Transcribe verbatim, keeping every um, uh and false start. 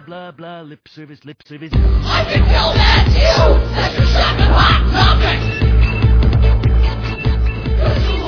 blah, blah, lip service, lip service. I can tell that you, that you're shut and hot topics.